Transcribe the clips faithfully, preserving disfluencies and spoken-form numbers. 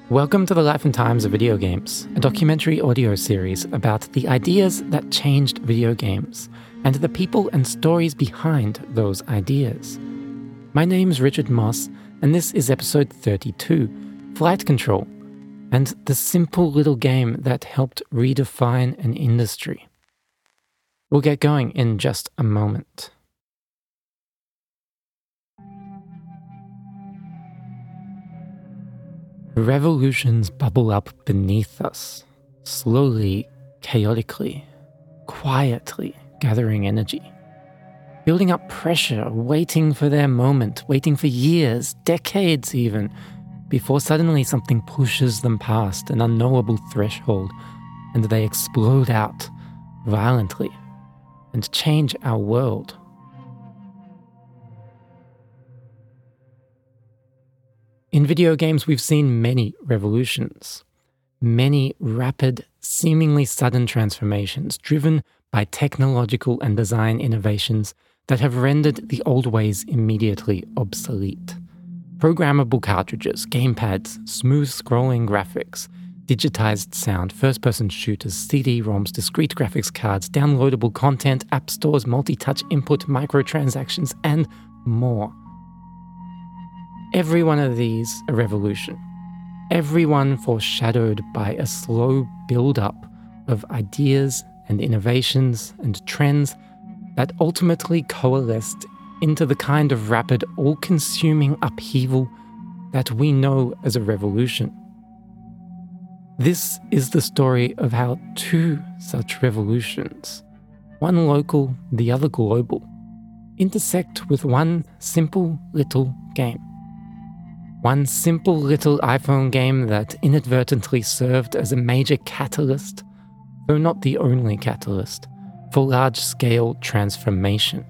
Welcome to the Life and Times of Video Games, a documentary audio series about the ideas that changed video games and the people and stories behind those ideas. My name's Richard Moss, and this is episode thirty-two, Flight Control, and the simple little game that helped redefine an industry. We'll get going in just a moment. Revolutions bubble up beneath us, slowly, chaotically, quietly gathering energy, building up pressure, waiting for their moment, waiting for years, decades even, before suddenly something pushes them past an unknowable threshold and they explode out violently and change our world. In video games, we've seen many revolutions, many rapid, seemingly sudden transformations driven by technological and design innovations that have rendered the old ways immediately obsolete. Programmable cartridges, gamepads, smooth-scrolling graphics, digitized sound, first-person shooters, C D ROMs, discrete graphics cards, downloadable content, app stores, multi-touch input, microtransactions, and more. Every one of these a revolution. Every one foreshadowed by a slow build-up of ideas and innovations and trends that ultimately coalesced into the kind of rapid, all-consuming upheaval that we know as a revolution. This is the story of how two such revolutions, one local, the other global, intersect with one simple little game. One simple little iPhone game that inadvertently served as a major catalyst, though not the only catalyst, for large-scale transformation.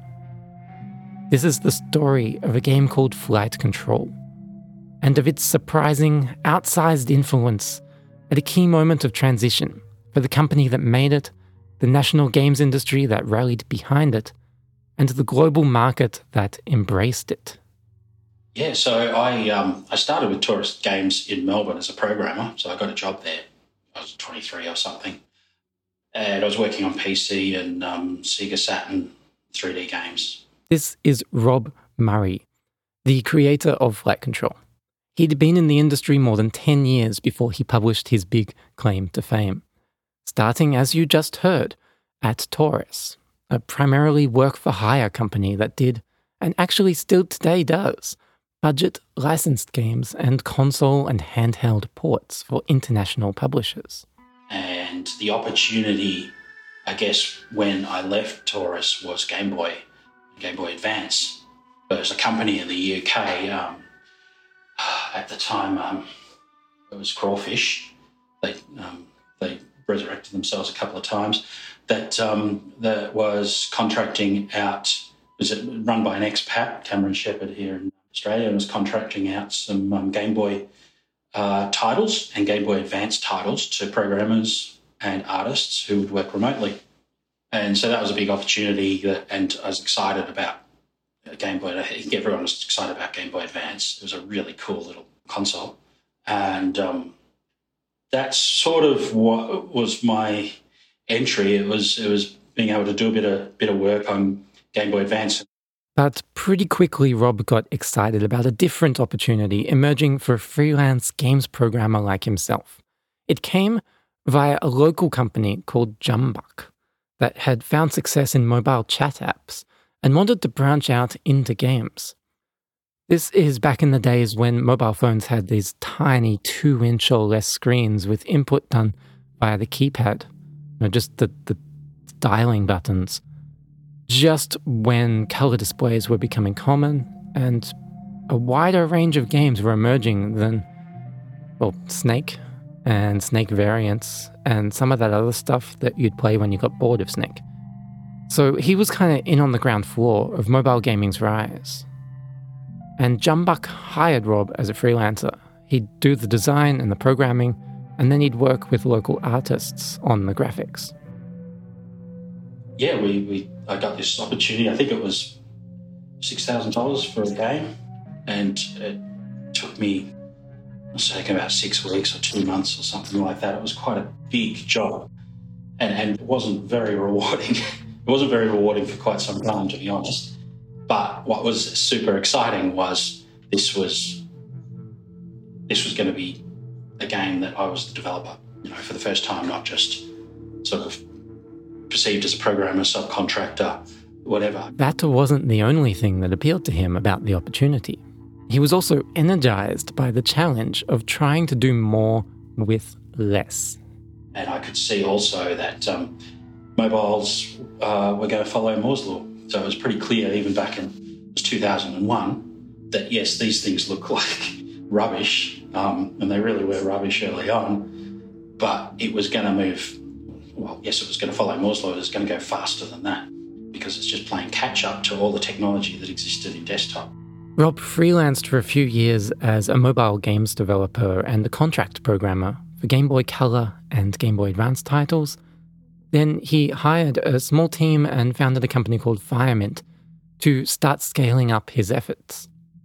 This is the story of a game called Flight Control, and of its surprising, outsized influence at a key moment of transition for the company that made it, the national games industry that rallied behind it, and the global market that embraced it. Yeah, so I um, I started with Tourist Games in Melbourne as a programmer, so I got a job there. I was twenty-three or something, and I was working on P C and um, Sega Saturn three D games. This is Rob Murray, the creator of Flight Control. He'd been in the industry more than ten years before he published his big claim to fame, starting, as you just heard, at Taurus, a primarily work-for-hire company that did, and actually still today does, budget licensed games and console and handheld ports for international publishers. And the opportunity, I guess, when I left Taurus was Game Boy, Game Boy Advance. There's a company in the U K, um, at the time, um, it was Crawfish. They um, they resurrected themselves a couple of times. That um, that was contracting out. Was it run by an expat, Cameron Shepherd here in Australia, and was contracting out some um, Game Boy uh, titles and Game Boy Advance titles to programmers and artists who would work remotely. And so that was a big opportunity, that, and I was excited about Game Boy. I think everyone was excited about Game Boy Advance. It was a really cool little console. And um, that's sort of what was my entry. It was it was being able to do a bit of, bit of work on Game Boy Advance. But pretty quickly, Rob got excited about a different opportunity emerging for a freelance games programmer like himself. It came via a local company called Jumbuck that had found success in mobile chat apps and wanted to branch out into games. This is back in the days when mobile phones had these tiny two-inch or less screens with input done via the keypad, you know, just the, the dialing buttons. Just when color displays were becoming common and a wider range of games were emerging than, well, Snake and Snake variants and some of that other stuff that you'd play when you got bored of Snake. So he was kind of in on the ground floor of mobile gaming's rise. And Jumbuck hired Rob as a freelancer. He'd do the design and the programming, and then he'd work with local artists on the graphics. Yeah, we, we I got this opportunity. I think it was six thousand dollars for a game, and it took me it was taking about six weeks or two months or something like that. It was quite a big job, and, and it wasn't very rewarding. It wasn't very rewarding for quite some time, to be honest. But what was super exciting was this was this was going to be a game that I was the developer, you know, for the first time, not just sort of perceived as a programmer, subcontractor, whatever. That wasn't the only thing that appealed to him about the opportunity. He was also energized by the challenge of trying to do more with less. And I could see also that um, mobiles uh, were going to follow Moore's law. So it was pretty clear, even back in two thousand one, that yes, these things look like rubbish, um, and they really were rubbish early on, but it was going to move, well, yes, it was going to follow Moore's law, it was going to go faster than that, because it's just playing catch-up to all the technology that existed in desktop. Rob freelanced for a few years as a mobile games developer and a contract programmer for Game Boy Color and Game Boy Advance titles. Then he hired a small team and founded a company called Firemint to start scaling up his efforts.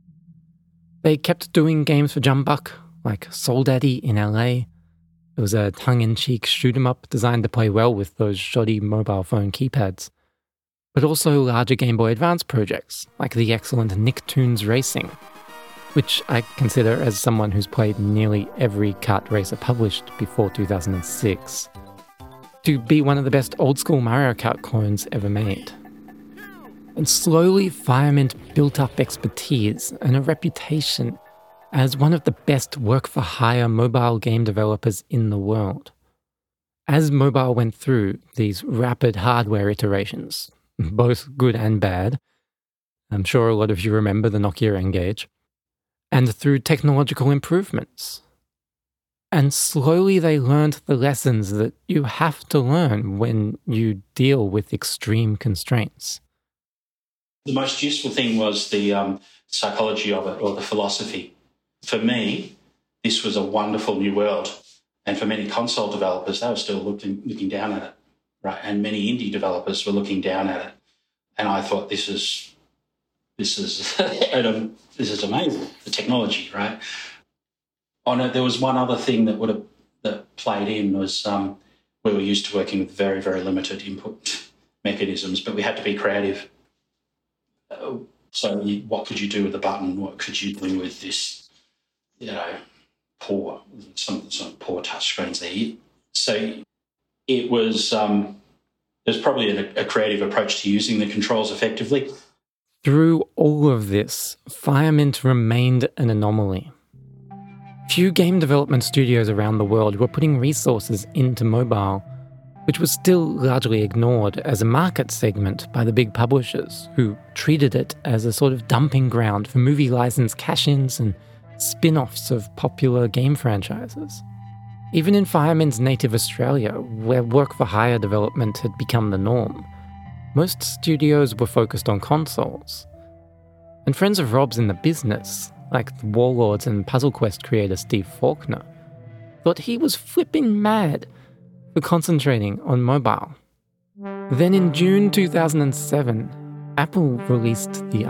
They kept doing games for Jumbuck, like Soul Daddy in L A. It was a tongue-in-cheek shoot-'em-up designed to play well with those shoddy mobile phone keypads. But also larger Game Boy Advance projects, like the excellent Nicktoons Racing, which I consider, as someone who's played nearly every kart racer published before two thousand six, to be one of the best old-school Mario Kart clones ever made. And slowly, Firemint built up expertise and a reputation as one of the best work-for-hire mobile game developers in the world. As mobile went through these rapid hardware iterations, both good and bad, I'm sure a lot of you remember the Nokia N-Gage, and through technological improvements. And slowly they learned the lessons that you have to learn when you deal with extreme constraints. The most useful thing was the um, psychology of it, or the philosophy. For me, this was a wonderful new world. And for many console developers, they were still looking, looking down at it, right? And many indie developers were looking down at it. And I thought, this is, this is, this is amazing, the technology, right? On it, there was one other thing that would have that played in was um, we were used to working with very, very limited input mechanisms, but we had to be creative. Uh, so you, what could you do with a button? What could you do with this, you know, poor, some, some poor touch screens there? So it was, um, there's probably a, a creative approach to using the controls effectively. Through all of this, Firemint remained an anomaly. Few game development studios around the world were putting resources into mobile, which was still largely ignored as a market segment by the big publishers, who treated it as a sort of dumping ground for movie license cash-ins and spin-offs of popular game franchises. Even in Firemint's native Australia, where work-for-hire development had become the norm, most studios were focused on consoles. And friends of Rob's in the business, like the Warlords and Puzzle Quest creator Steve Faulkner, thought he was flipping mad for concentrating on mobile. Then in June two thousand seven, Apple released the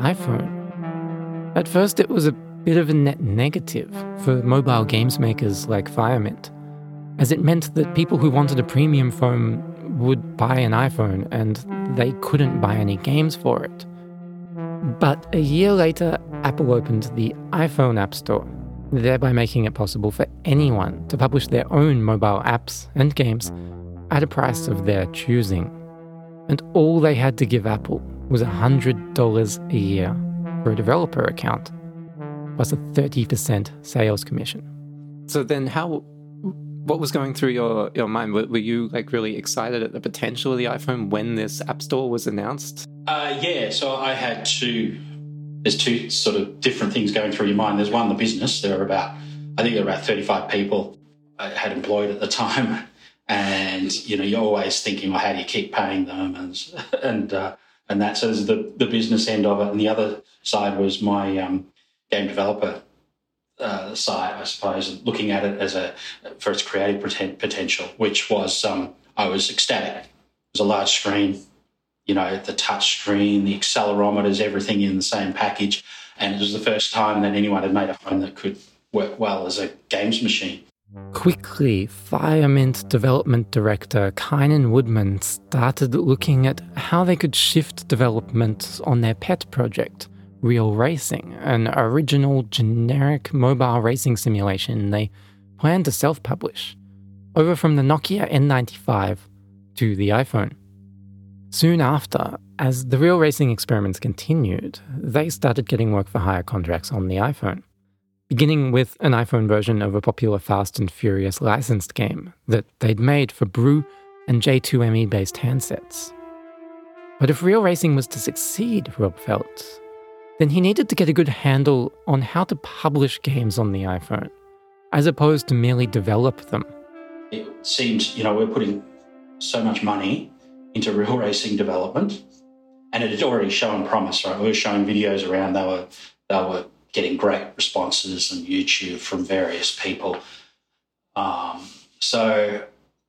iPhone. At first it was a bit of a net negative for mobile games makers like Firemint, as it meant that people who wanted a premium phone would buy an iPhone and they couldn't buy any games for it. But a year later, Apple opened the iPhone App Store, thereby making it possible for anyone to publish their own mobile apps and games at a price of their choosing. And all they had to give Apple was one hundred dollars a year for a developer account, plus a thirty percent sales commission. So then how, what was going through your, your mind? Were, were you like really excited at the potential of the iPhone when this App Store was announced? Uh, yeah, so I had two, there's two sort of different things going through your mind. There's one, the business. There were about, I think there were about thirty-five people I had employed at the time. And, you know, you're always thinking, well, how do you keep paying them? And, and, uh, and that, so there's the, the business end of it. And the other side was my um, game developer uh, side, I suppose, looking at it as a, for its creative potential, which was, um, I was ecstatic. It was a large screen. You know, the touch screen, the accelerometers, everything in the same package. And it was the first time that anyone had made a phone that could work well as a games machine. Quickly, Firemint development director Kynan Woodman started looking at how they could shift development on their pet project, Real Racing, an original generic mobile racing simulation they planned to self-publish, over from the Nokia N ninety-five to the iPhone. Soon after, as the Real Racing experiments continued, they started getting work for hire contracts on the iPhone, beginning with an iPhone version of a popular Fast and Furious licensed game that they'd made for Brew and J two M E-based handsets. But if Real Racing was to succeed, Rob felt, then he needed to get a good handle on how to publish games on the iPhone, as opposed to merely develop them. It seems, you know, we're putting so much money into Real Racing development, and it had already shown promise, right? We were showing videos around, they were, they were getting great responses on YouTube from various people. Um, so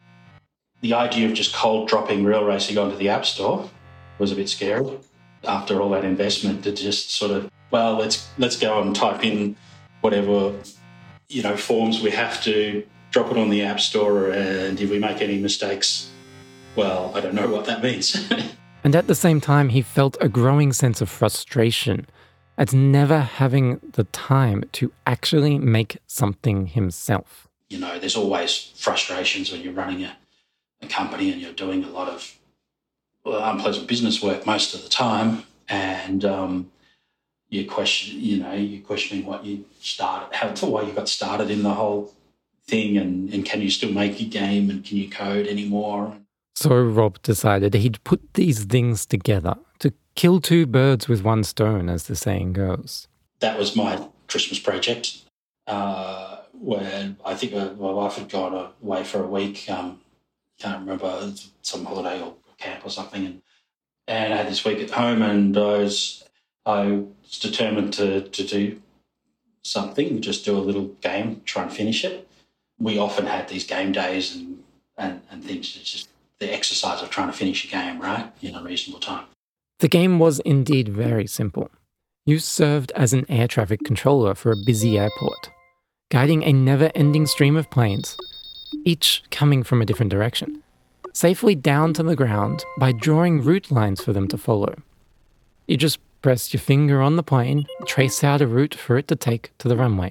the idea of just cold dropping Real Racing onto the App Store was a bit scary. After all that investment, to just sort of, well, let's let's go and type in whatever, you know, forms we have to, drop it on the App Store, and if we make any mistakes, well, I don't know what that means. And at the same time, he felt a growing sense of frustration at never having the time to actually make something himself. You know, there's always frustrations when you're running a, a company and you're doing a lot of well, unpleasant business work most of the time, and um, you question, you know, you're questioning what you started, how, why you got started in the whole thing, and, and can you still make your game, and can you code anymore? So Rob decided he'd put these things together to kill two birds with one stone, as the saying goes. That was my Christmas project, uh, where I think my wife had gone away for a week. Um, can't remember, some holiday or camp or something, and, and I had this week at home, and I was I was determined to to do something, just do a little game, try and finish it. We often had these game days and and, and things. It's just the exercise of trying to finish a game, right, in a reasonable time. The game was indeed very simple. You served as an air traffic controller for a busy airport, guiding a never-ending stream of planes, each coming from a different direction, safely down to the ground by drawing route lines for them to follow. You just press your finger on the plane, trace out a route for it to take to the runway.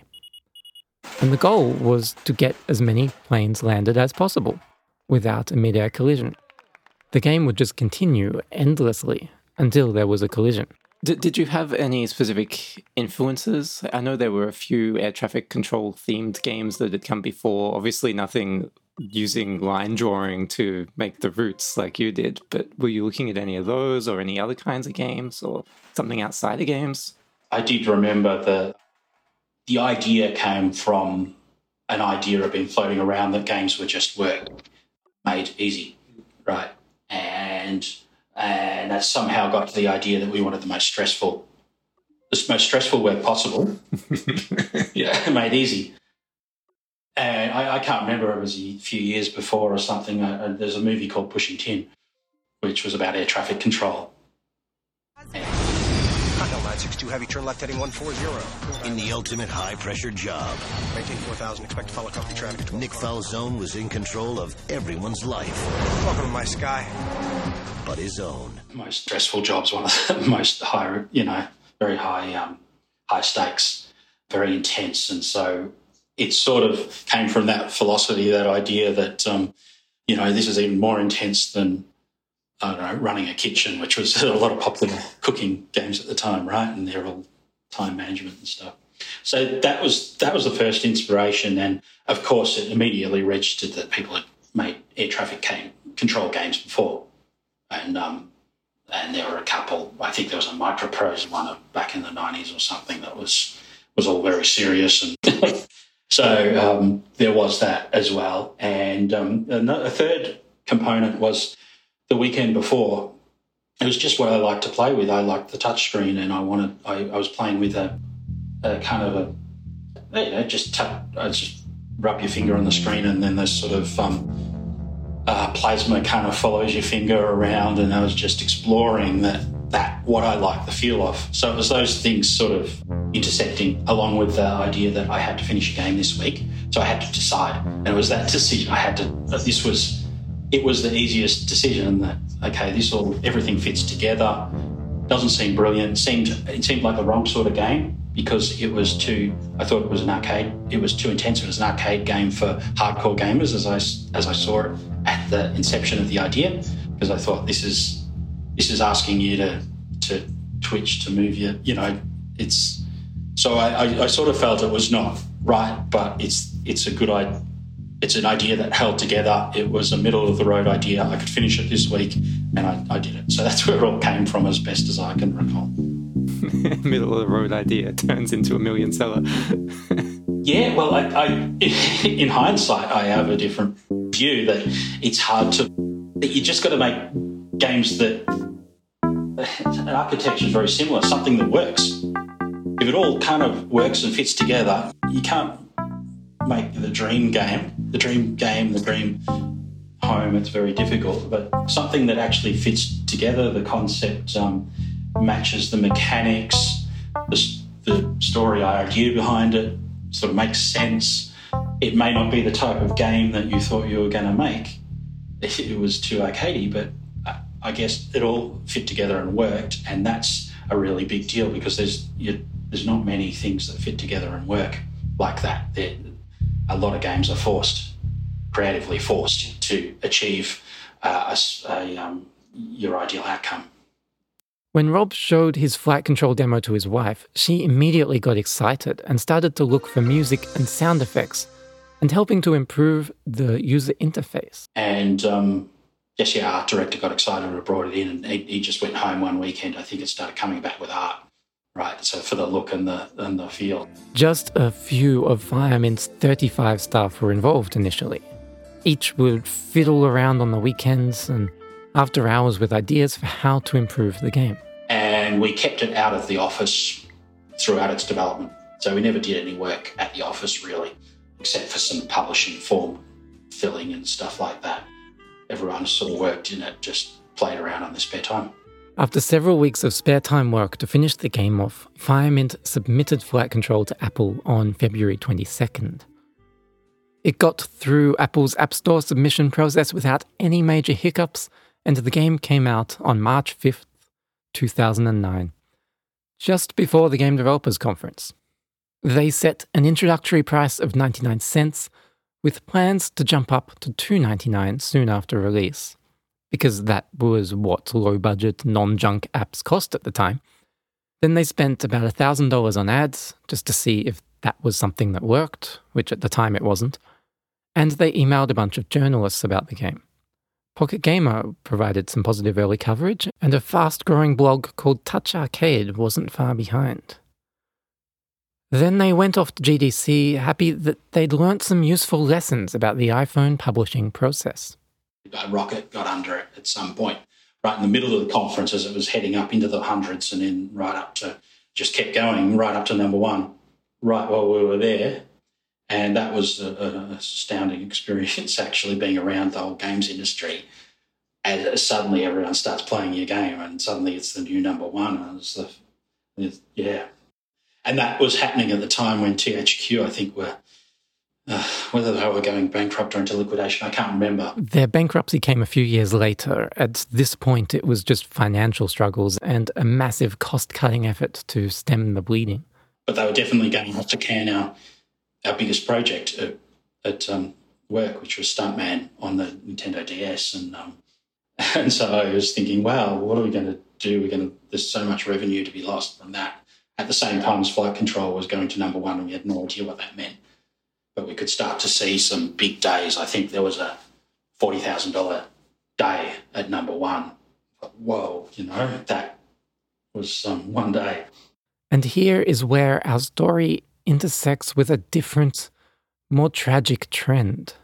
And the goal was to get as many planes landed as possible, without a mid-air collision. The game would just continue endlessly until there was a collision. D- did you have any specific influences? I know there were a few air traffic control themed games that had come before. Obviously nothing using line drawing to make the routes like you did, but were you looking at any of those or any other kinds of games or something outside of games? I did remember the the idea came from an idea of been floating around that games were just work made easy, right? And and that somehow got to the idea that we wanted the most stressful, the most stressful work possible, yeah, made easy. And I, I can't remember, it was a few years before or something. Uh, there's a movie called Pushing Tin, which was about air traffic control. Hotel nine six two Heavy, turn left heading one four zero. In the ultimate high-pressure job, Maintain four thousand, expect to follow company traffic. Nick Falzone was in control of everyone's life, Welcome to my sky. but his own. Most stressful jobs, one of the most high, you know, very high, um, high stakes, very intense. And so it sort of came from that philosophy, that idea that, um, you know, this is even more intense than, I don't know, running a kitchen, which was a lot of popular cooking games at the time, right? And they're all time management and stuff. So that was that was the first inspiration. And, of course, it immediately registered that people had made air traffic game, control games before. And um, and there were a couple. I think there was a Microprose one back in the nineties or something that was was all very serious. And so um, there was that as well. And um, a third component was the weekend before. It was just what I liked to play with. I liked the touchscreen, and I wanted. I, I was playing with a, a kind of a, you know, just tap. I just rub your finger on the screen, and then this sort of um, uh, plasma kind of follows your finger around. And I was just exploring that that, what I like the feel of. So it was those things sort of intersecting, along with the idea that I had to finish a game this week. So I had to decide. And it was that decision I had to, this was, it was the easiest decision that, okay, this all, everything fits together. Doesn't seem brilliant. Seemed, it seemed like the wrong sort of game because it was too, I thought it was an arcade, it was too intense. It was an arcade game for hardcore gamers as I, as I saw it at the inception of the idea, because I thought this is, this is asking you to, to twitch, to move your, you know, it's, so I, I, I sort of felt it was not right, but it's, it's a good idea. It's an idea that held together. It was a middle-of-the-road idea. I could finish it this week, and I, I did it. So that's where it all came from, as best as I can recall. Middle-of-the-road idea turns into a million seller. Yeah, well, I, I, in hindsight, I have a different view that it's hard to... That you just got to make games that... An architecture is very similar, something that works. If it all kind of works and fits together, you can't make the dream game, the dream game, the dream home, it's very difficult, but something that actually fits together, the concept um, matches the mechanics, the, the story idea behind it, sort of makes sense. It may not be the type of game that you thought you were going to make. It was too arcadey, but I guess it all fit together and worked, and that's a really big deal because there's you, there's not many things that fit together and work like that. They're, a lot of games are forced, creatively forced, to achieve uh, a, a, um, your ideal outcome. When Rob showed his flight control demo to his wife, she immediately got excited and started to look for music and sound effects and helping to improve the user interface. And um, yes, yeah, art director got excited and brought it in, and he, he just went home one weekend. I think it started coming back with art. Right, so for the look and the and the feel. Just a few of Firemint's thirty-five staff were involved initially. Each would fiddle around on the weekends and after hours with ideas for how to improve the game. And we kept it out of the office throughout its development. So we never did any work at the office really, except for some publishing form filling and stuff like that. Everyone sort of worked in it, just played around on their spare time. After several weeks of spare time work to finish the game off, Firemint submitted Flight Control to Apple on February twenty-second. It got through Apple's App Store submission process without any major hiccups, and the game came out on March fifth, two thousand nine, just before the Game Developers Conference. They set an introductory price of ninety-nine cents, with plans to jump up to two dollars and ninety-nine cents soon after release, because that was what low-budget, non-junk apps cost at the time. Then they spent about one thousand dollars on ads, just to see if that was something that worked, which at the time it wasn't. And they emailed a bunch of journalists about the game. Pocket Gamer provided some positive early coverage, and a fast-growing blog called Touch Arcade wasn't far behind. Then they went off to G D C, happy that they'd learnt some useful lessons about the iPhone publishing process. Rocket got under it at some point, right in the middle of the conference as it was heading up into the hundreds and then right up to, just kept going right up to number one, right while we were there. And that was an astounding experience, actually, being around the whole games industry. And suddenly everyone starts playing your game and suddenly it's the new number one. And it's the, it's, yeah. And that was happening at the time when T H Q, I think, were... Uh, whether they were going bankrupt or into liquidation, I can't remember. Their bankruptcy came a few years later. At this point, it was just financial struggles and a massive cost-cutting effort to stem the bleeding. But they were definitely going to have to can our, our biggest project at, at um, work, which was Stuntman on the Nintendo D S. And um, and so I was thinking, wow, what are we going to do? We're going to, there's so much revenue to be lost from that. At the same time as Flight Control was going to number one, and we had no idea what that meant. But we could start to see some big days. I think there was a forty thousand dollars day at number one. But whoa, you know, that was um, one day. And here is where our story intersects with a different, more tragic trend.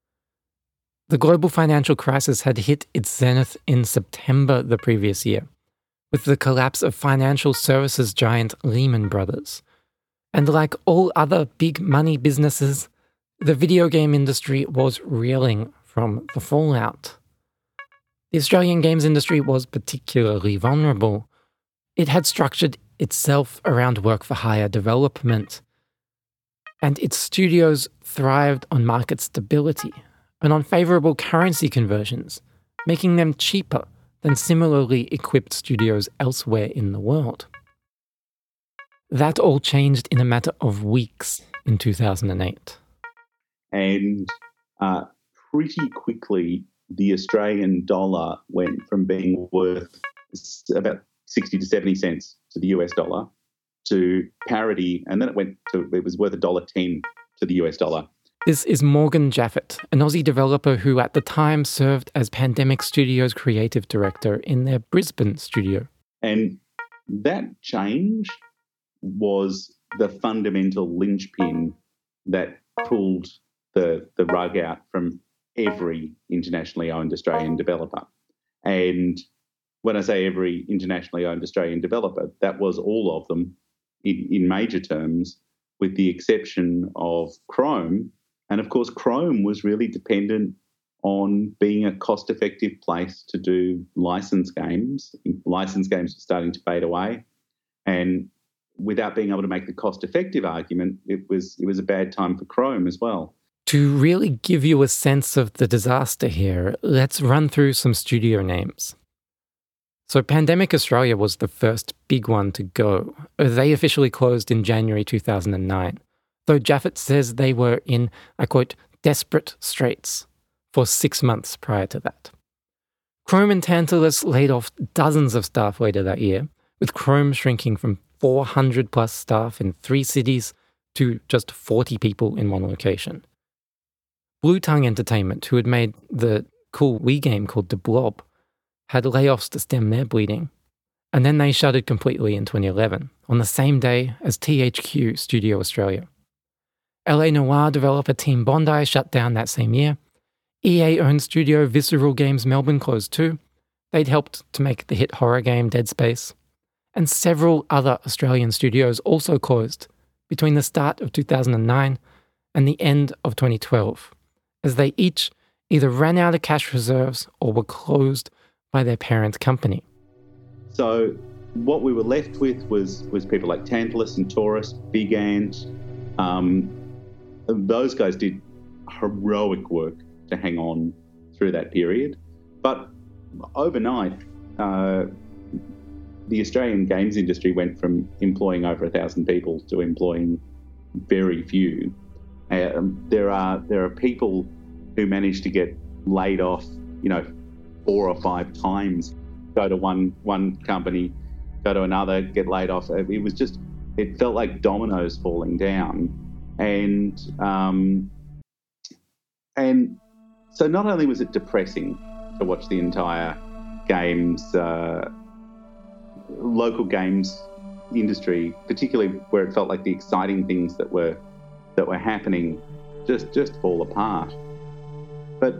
The global financial crisis had hit its zenith in September the previous year, with the collapse of financial services giant Lehman Brothers. And like all other big money businesses, the video game industry was reeling from the fallout. The Australian games industry was particularly vulnerable, It had structured itself around work-for-hire development, and its studios thrived on market stability and on favourable currency conversions, making them cheaper than similarly equipped studios elsewhere in the world. That all changed in a matter of weeks in two thousand eight. And uh, pretty quickly, the Australian dollar went from being worth about sixty to seventy cents to the U S dollar to parity, and then it went to, it was worth one dollar ten to the U S dollar. This is Morgan Jaffet, an Aussie developer who at the time served as Pandemic Studios creative director in their Brisbane studio. And that change was the fundamental linchpin that pulled the, the rug out from every internationally owned Australian developer. And when I say every internationally owned Australian developer, that was all of them in, in major terms, with the exception of Chrome. And of course, Chrome was really dependent on being a cost-effective place to do licensed games. Licensed games were starting to fade away. And without being able to make the cost-effective argument, it was it was a bad time for Chrome as well. To really give you a sense of the disaster here, let's run through some studio names. So Pandemic Australia was the first big one to go. They officially closed in January two thousand nine, though Jaffet says they were in, I quote, desperate straits for six months prior to that. Chrome and Tantalus laid off dozens of staff later that year, with Chrome shrinking from four hundred plus staff in three cities to just forty people in one location. Blue Tongue Entertainment, who had made the cool Wii game called The Blob, had layoffs to stem their bleeding, and then they shuttered completely in twenty eleven, on the same day as T H Q Studio Australia. L A Noire developer Team Bondi shut down that same year. E A-owned studio Visceral Games Melbourne closed too. They'd helped to make the hit horror game Dead Space. And several other Australian studios also closed between the start of two thousand nine and the end of twenty twelve, as they each either ran out of cash reserves or were closed by their parent company. So what we were left with was was people like Tantalus and Taurus, Big Ant. Um, those guys did heroic work to hang on through that period. But overnight, uh, the Australian games industry went from employing over a thousand people to employing very few. Um, there are there are people who managed to get laid off, you know, four or five times. Go to one one company, go to another, get laid off. It was just, it felt like dominoes falling down, and um, and so not only was it depressing to watch the entire games. Uh, local games industry, particularly where it felt like the exciting things that were that were happening just just fall apart. But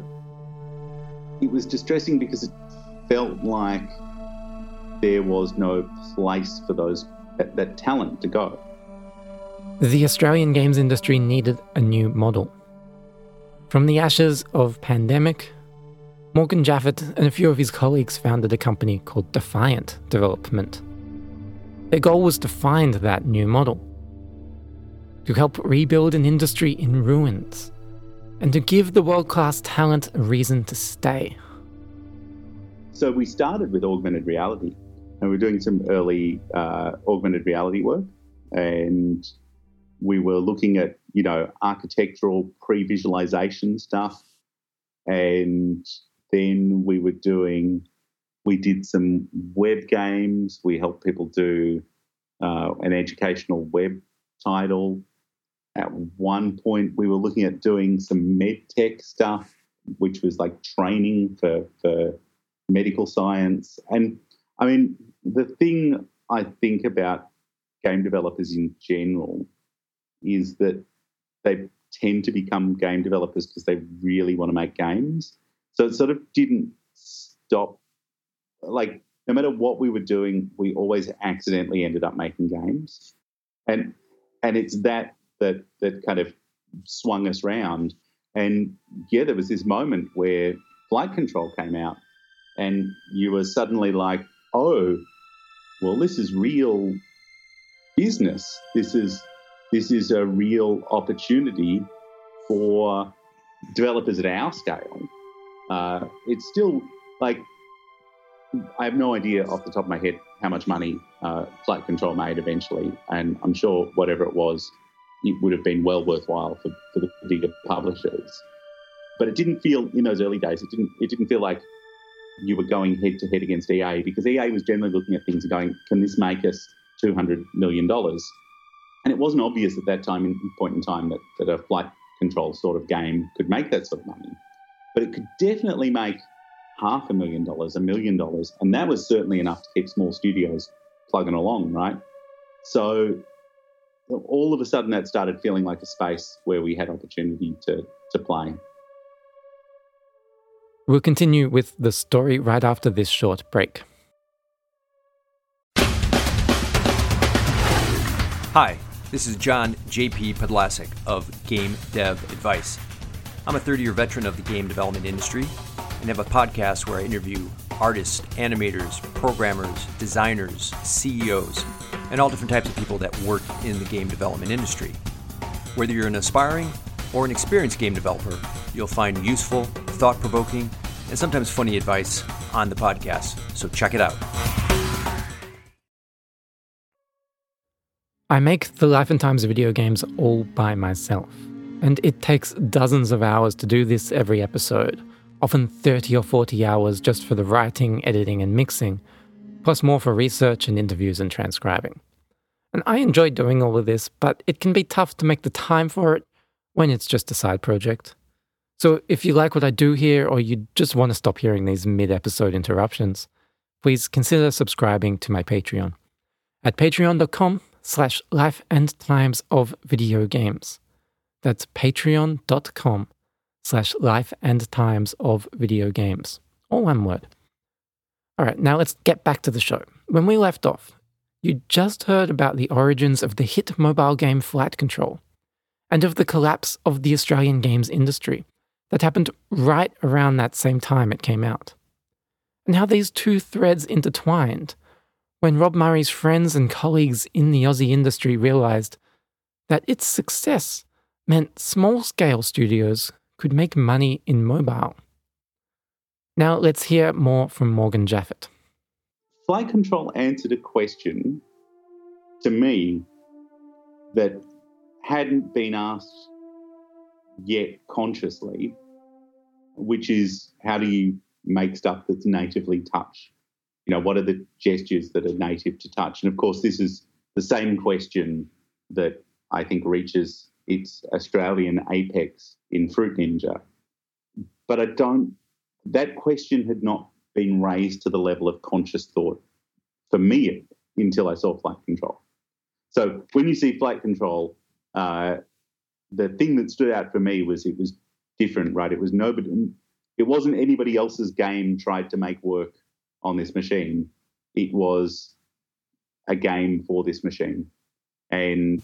it was distressing because it felt like there was no place for those that, that talent to go. The Australian games industry needed a new model. From the ashes of Pandemic, Morgan Jaffet and a few of his colleagues founded a company called Defiant Development. Their goal was to find that new model, to help rebuild an industry in ruins, and to give the world-class talent a reason to stay. So we started with augmented reality, and we were doing some early uh, augmented reality work, and we were looking at, you know, architectural pre-visualization stuff, and then we were doing, we did some web games. We helped people do uh, an educational web title. At one point, we were looking at doing some med tech stuff, which was like training for, for medical science. And I mean, the thing I think about game developers in general is that they tend to become game developers because they really want to make games. So it sort of didn't stop. Like, no matter what we were doing, we always accidentally ended up making games. And and it's that that that kind of swung us round. And, yeah, there was this moment where Flight Control came out and you were suddenly like, oh, well, this is real business. This is this is a real opportunity for developers at our scale. Uh, it's still like, I have no idea off the top of my head how much money uh, Flight Control made eventually, and I'm sure whatever it was, it would have been well worthwhile for, for the bigger publishers. But it didn't feel, in those early days, it didn't it didn't feel like you were going head to head against E A, because E A was generally looking at things and going, can this make us two hundred million dollars? And it wasn't obvious at that time, in point in time, that, that a Flight Control sort of game could make that sort of money. But it could definitely make half a million dollars, a million dollars, and that was certainly enough to keep small studios plugging along, right? So all of a sudden that started feeling like a space where we had opportunity to, to play. We'll continue with the story right after this short break. Hi, this is John J P Podlasek of Game Dev Advice. I'm a thirty-year veteran of the game development industry and have a podcast where I interview artists, animators, programmers, designers, C E Os, and all different types of people that work in the game development industry. Whether you're an aspiring or an experienced game developer, you'll find useful, thought-provoking, and sometimes funny advice on the podcast, so check it out. I make the Life and Times video games all by myself, and it takes dozens of hours to do this every episode, often thirty or forty hours just for the writing, editing, and mixing, plus more for research and interviews and transcribing. And I enjoy doing all of this, but it can be tough to make the time for it when it's just a side project. So if you like what I do here, or you just want to stop hearing these mid-episode interruptions, please consider subscribing to my Patreon at patreon.com slash life and times of video games. That's patreon.com slash life and times of video games. All one word. All right, now let's get back to the show. When we left off, you just heard about the origins of the hit mobile game Flight Control and of the collapse of the Australian games industry that happened right around that same time it came out. And how these two threads intertwined when Rob Murray's friends and colleagues in the Aussie industry realised that its success meant small-scale studios could make money in mobile. Now let's hear more from Morgan Jaffet. Flight Control answered a question to me that hadn't been asked yet consciously, which is, how do you make stuff that's natively touch? You know, what are the gestures that are native to touch? And of course, this is the same question that I think reaches its Australian apex in Fruit Ninja. But I don't, that question had not been raised to the level of conscious thought for me until I saw Flight Control. So when you see Flight Control, uh, the thing that stood out for me was it was different, right? It was nobody, it wasn't anybody else's game tried to make work on this machine. It was a game for this machine. And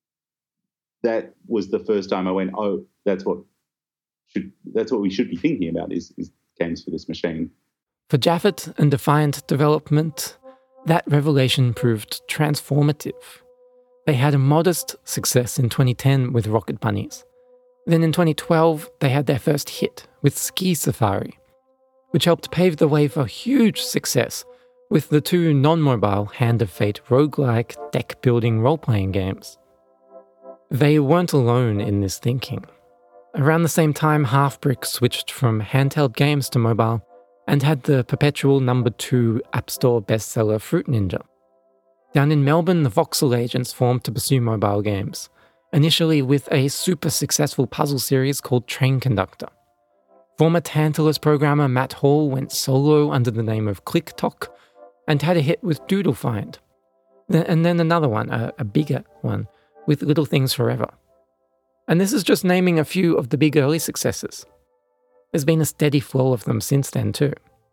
that was the first time I went, oh, that's what should that's what we should be thinking about is, is games for this machine. For Jaffet and Defiant Development, that revelation proved transformative. They had a modest success in twenty ten with Rocket Bunnies. Then in twenty twelve, they had their first hit with Ski Safari, which helped pave the way for huge success with the two non-mobile Hand of Fate roguelike deck-building role-playing games. They weren't alone in this thinking. Around the same time, Halfbrick switched from handheld games to mobile and had the perpetual number two App Store bestseller Fruit Ninja. Down in Melbourne, the Voxel agents formed to pursue mobile games, initially with a super successful puzzle series called Train Conductor. Former Tantalus programmer Matt Hall went solo under the name of ClickTok and had a hit with Doodle Find. And then another one, a, a bigger one, with Little Things Forever. And this is just naming a few of the big early successes. There's been a steady flow of them since then too.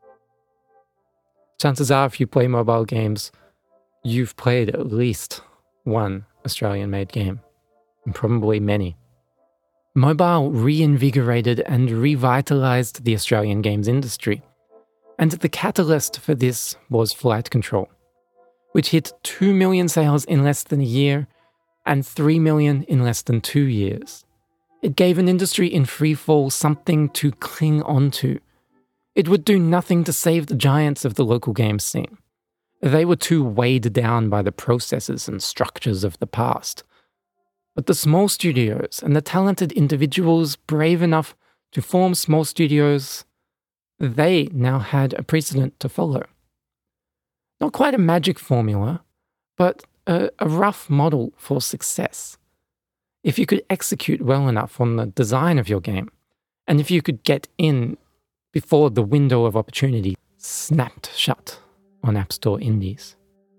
Chances are, if you play mobile games, you've played at least one Australian-made game, and probably many. Mobile reinvigorated and revitalised the Australian games industry, and the catalyst for this was Flight Control. which hit two million sales in less than a year and three million in less than two years. It gave an industry in freefall something to cling onto. It would do nothing to save the giants of the local game scene. They were too weighed down by the processes and structures of the past. But the small studios and the talented individuals brave enough to form small studios, they now had a precedent to follow. Not quite a magic formula, but a, a rough model for success. If you could execute well enough on the design of your game, and if you could get in before the window of opportunity snapped shut on App Store indies.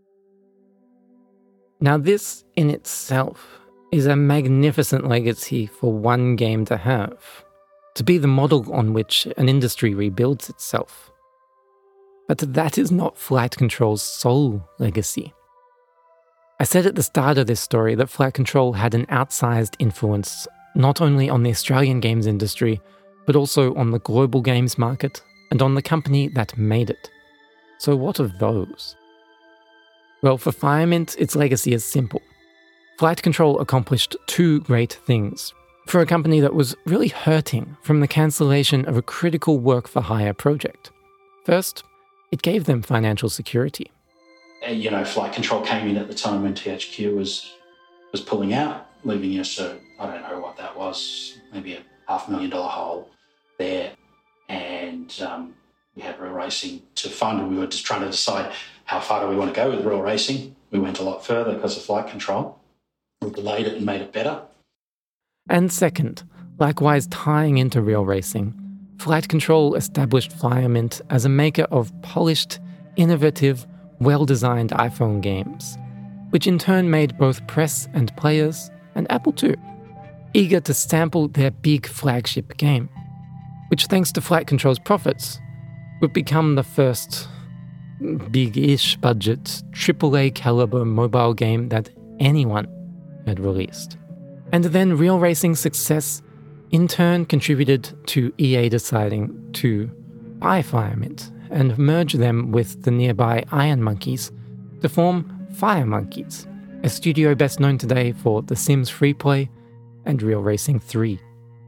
Now, this in itself is a magnificent legacy for one game to have, to be the model on which an industry rebuilds itself. But that is not Flight Control's sole legacy. I said at the start of this story that Flight Control had an outsized influence not only on the Australian games industry, but also on the global games market and on the company that made it. So what of those? Well, for Firemint, its legacy is simple. Flight Control accomplished two great things for a company that was really hurting from the cancellation of a critical work-for-hire project. First, it gave them financial security. You know, Flight Control came in at the time when T H Q was was pulling out, leaving us a, I don't know what that was, maybe a half million dollar hole there. And um, we had Real Racing to fund, and we were just trying to decide how far do we want to go with Real Racing. We went a lot further because of Flight Control. We delayed it and made it better. And second, likewise tying into Real Racing, Flight Control established Firemint as a maker of polished, innovative, well-designed iPhone games, which in turn made both press and players, and Apple too, eager to sample their big flagship game, which thanks to Flight Control's profits, would become the first big-ish budget triple A caliber mobile game that anyone had released. And then Real Racing's success in turn contributed to E A deciding to buy Firemint and merge them with the nearby Iron Monkeys to form Fire Monkeys, a studio best known today for The Sims Freeplay and Real Racing three.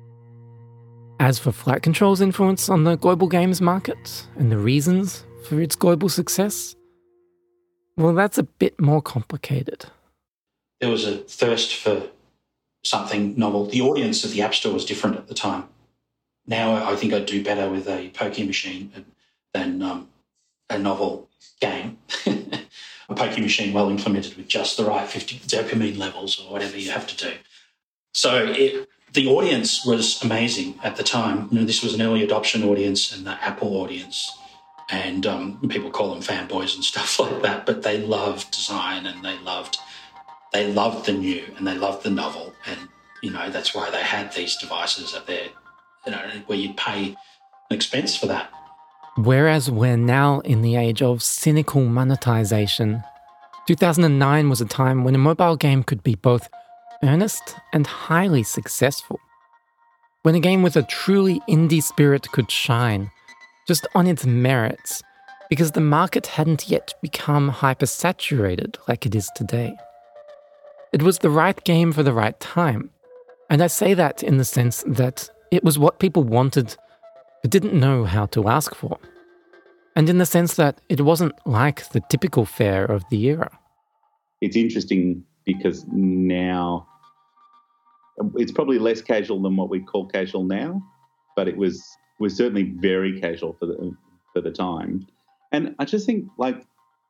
As for Flight Control's influence on the global games market and the reasons for its global success, well, that's a bit more complicated. There was a thirst for something novel. The audience of the App Store was different at the time. Now I think I'd do better with a pokie machine than um, a novel game. A pokie machine well implemented with just the right fifty dopamine levels or whatever you have to do. So it, the audience was amazing at the time. You know, this was an early adoption audience and the Apple audience. And um, people call them fanboys and stuff like that, but they loved design and they loved they loved the new and they loved the novel. And, you know, that's why they had these devices at their, you know, where you'd pay an expense for that. Whereas we're now in the age of cynical monetization, two thousand nine was a time when a mobile game could be both earnest and highly successful. When a game with a truly indie spirit could shine, just on its merits, because the market hadn't yet become hypersaturated like it is today. It was the right game for the right time, and I say that in the sense that it was what people wanted but didn't know how to ask for, and in the sense that it wasn't like the typical fare of the era. It's interesting because now it's probably less casual than what we call casual now, but it was was certainly very casual for the for the time. And I just think, like,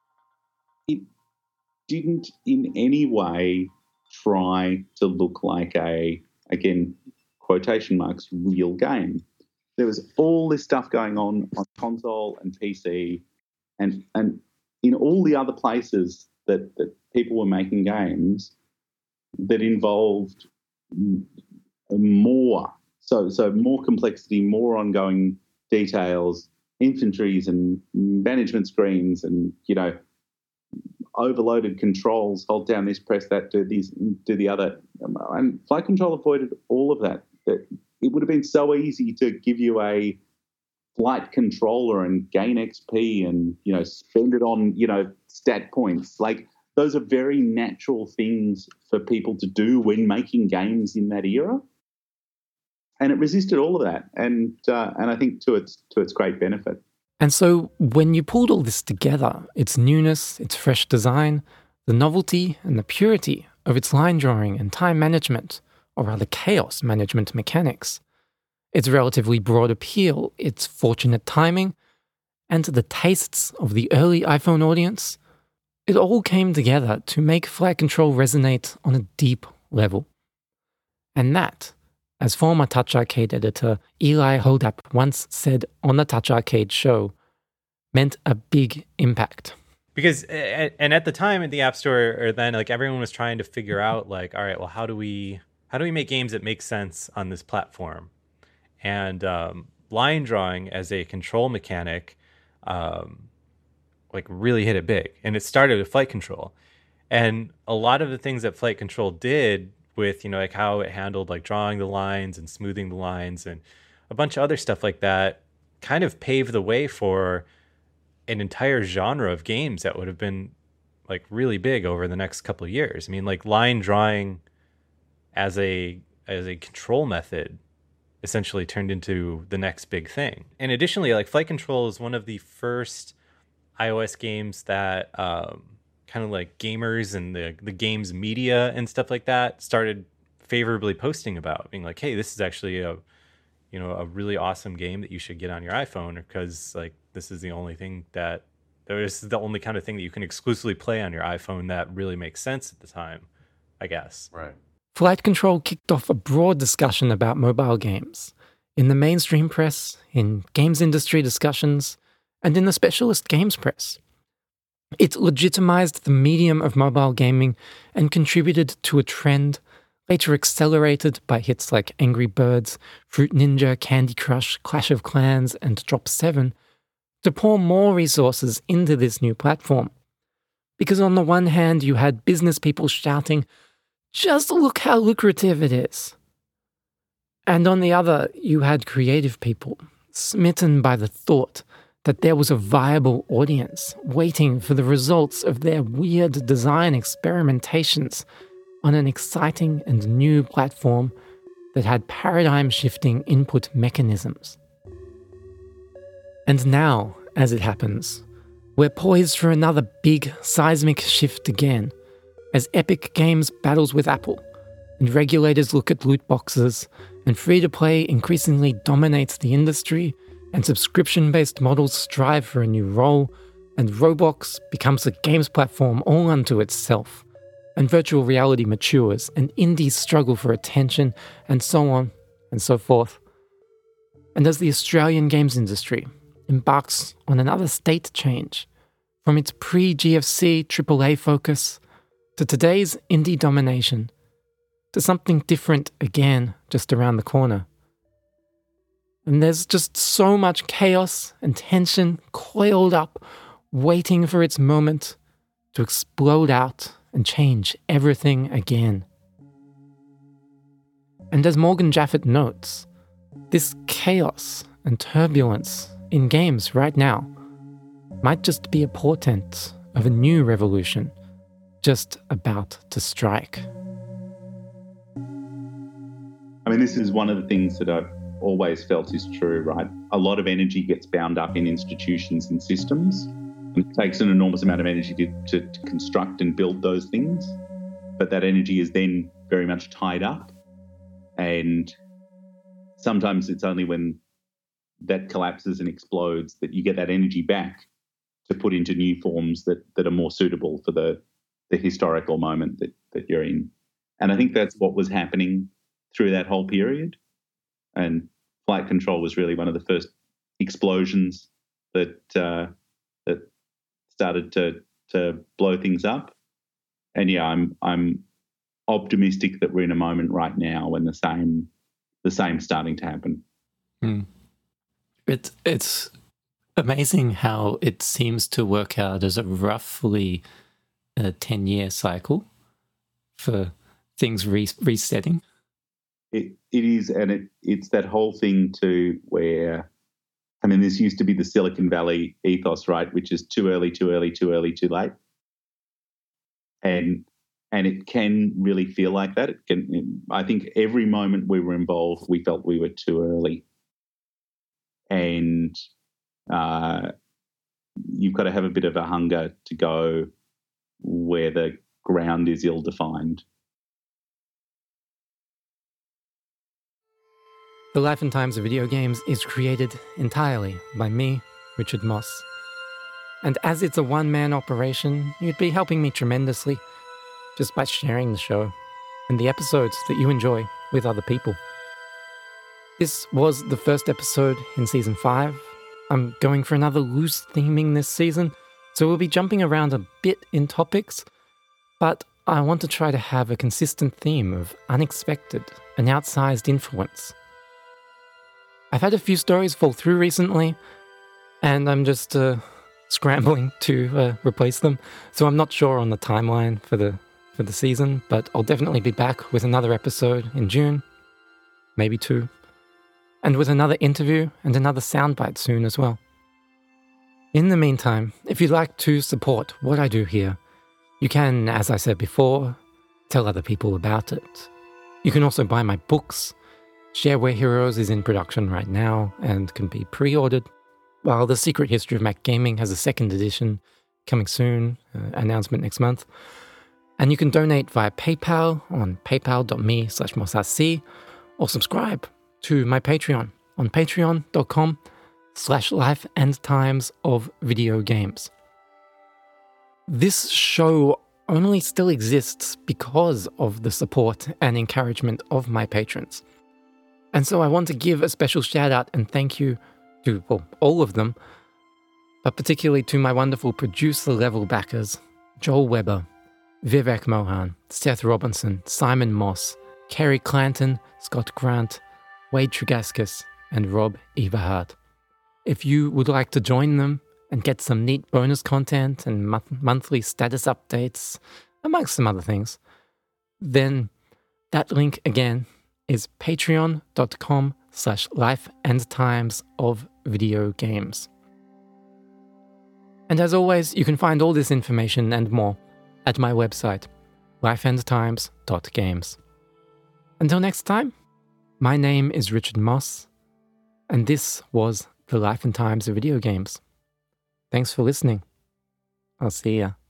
it didn't in any way try to look like a, again, quotation marks, real game. There was all this stuff going on on console and P C and and in all the other places that, that people were making games that involved more. So so more complexity, more ongoing details, inventories and management screens and, you know, overloaded controls, hold down this, press that, do these, do the other. And Flight Control avoided all of that. It would have been so easy to give you a flight controller and gain X P and, you know, spend it on, you know, stat points. Like, those are very natural things for people to do when making games in that era. And it resisted all of that. And uh, and I think to its to its great benefit. And so when you pulled all this together, its newness, its fresh design, the novelty and the purity of its line drawing and time management, or rather chaos management mechanics, its relatively broad appeal, its fortunate timing, and the tastes of the early iPhone audience, it all came together to make Flight Control resonate on a deep level. And that, as former Touch Arcade editor Eli Holdap once said on the Touch Arcade show, meant a big impact. Because, and at the time in the App Store, or then, like, everyone was trying to figure out, like, all right, well, how do we, how do we make games that make sense on this platform? And um, line drawing as a control mechanic, um, like, really hit it big. And it started with Flight Control. And a lot of the things that Flight Control did with, you know, like how it handled, like, drawing the lines and smoothing the lines and a bunch of other stuff like that, kind of paved the way for an entire genre of games that would have been, like, really big over the next couple of years. I mean, like, line drawing as a as a control method essentially turned into the next big thing. And additionally, like, Flight Control is one of the first iOS games that um, kind of like gamers and the, the games media and stuff like that started favorably posting about, being like, hey, this is actually a, you know, a really awesome game that you should get on your iPhone, because, like, this is the only thing that, this is the only kind of thing that you can exclusively play on your iPhone that really makes sense at the time, I guess. Right. Flight Control kicked off a broad discussion about mobile games in the mainstream press, in games industry discussions, and in the specialist games press. It legitimized the medium of mobile gaming and contributed to a trend later accelerated by hits like Angry Birds, Fruit Ninja, Candy Crush, Clash of Clans, and Drop seven, to pour more resources into this new platform. Because on the one hand, you had business people shouting, just look how lucrative it is. And on the other, you had creative people smitten by the thought that there was a viable audience waiting for the results of their weird design experimentations on an exciting and new platform that had paradigm-shifting input mechanisms. And now, as it happens, we're poised for another big seismic shift again, as Epic Games battles with Apple, and regulators look at loot boxes, and free-to-play increasingly dominates the industry, and subscription-based models strive for a new role, and Roblox becomes a games platform all unto itself, and virtual reality matures, and indies struggle for attention, and so on and so forth. And as the Australian games industry embarks on another state change, from its pre-G F C triple A focus to today's indie domination, to something different again just around the corner. And there's just so much chaos and tension coiled up, waiting for its moment to explode out and change everything again. And as Morgan Jaffet notes, this chaos and turbulence in games right now might just be a portent of a new revolution just about to strike. I mean, this is one of the things that I've always felt is true, right? A lot of energy gets bound up in institutions and systems. And it takes an enormous amount of energy to, to, to construct and build those things. But that energy is then very much tied up. And sometimes it's only when that collapses and explodes that you get that energy back to put into new forms that, that are more suitable for the, the historical moment that, that you're in. And I think that's what was happening through that whole period. And Flight Control was really one of the first explosions that uh, that started to to blow things up. And yeah, I'm I'm optimistic that we're in a moment right now when the same the same's starting to happen. Hmm. It's it's amazing how it seems to work out as a roughly a ten-year cycle for things re- resetting. It it is, and it it's that whole thing too where I mean, this used to be the Silicon Valley ethos, right, which is too early, too early, too early, too late. And and it can really feel like that. It can. I think every moment we were involved, we felt we were too early. And uh, you've got to have a bit of a hunger to go where the ground is ill-defined. The Life and Times of Video Games is created entirely by me, Richard Moss. And as it's a one-man operation, you'd be helping me tremendously just by sharing the show and the episodes that you enjoy with other people. This was the first episode in Season five. I'm going for another loose theming this season, so we'll be jumping around a bit in topics, but I want to try to have a consistent theme of unexpected and outsized influence. I've had a few stories fall through recently, and I'm just uh, scrambling to uh, replace them, so I'm not sure on the timeline for the for the season, but I'll definitely be back with another episode in June, maybe two, and with another interview and another soundbite soon as well. In the meantime, if you'd like to support what I do here, you can, as I said before, tell other people about it. You can also buy my books. Shareware Heroes is in production right now and can be pre-ordered, while The Secret History of Mac Gaming has a second edition coming soon, uh, announcement next month. And you can donate via PayPal on paypal.me slash mossrc, or subscribe to my Patreon on patreon.com slash life and times of video games. This show only still exists because of the support and encouragement of my patrons. And so I want to give a special shout out and thank you to, well, all of them, but particularly to my wonderful producer level backers, Joel Weber, Vivek Mohan, Seth Robinson, Simon Moss, Kerry Clanton, Scott Grant, Wade Trugaskis, and Rob Everhart. If you would like to join them and get some neat bonus content and mo- monthly status updates, amongst some other things, then that link again is patreon.com slash life and times of video games. And as always, you can find all this information and more at my website, life and times dot games. Until next time, my name is Richard Moss, and this was the Life and Times of Video Games. Thanks for listening. I'll see ya.